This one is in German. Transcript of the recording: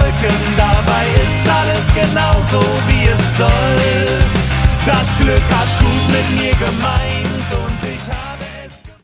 Wolken, dabei ist alles genauso wie es soll. Das Glück hat's gut mit mir gemeint.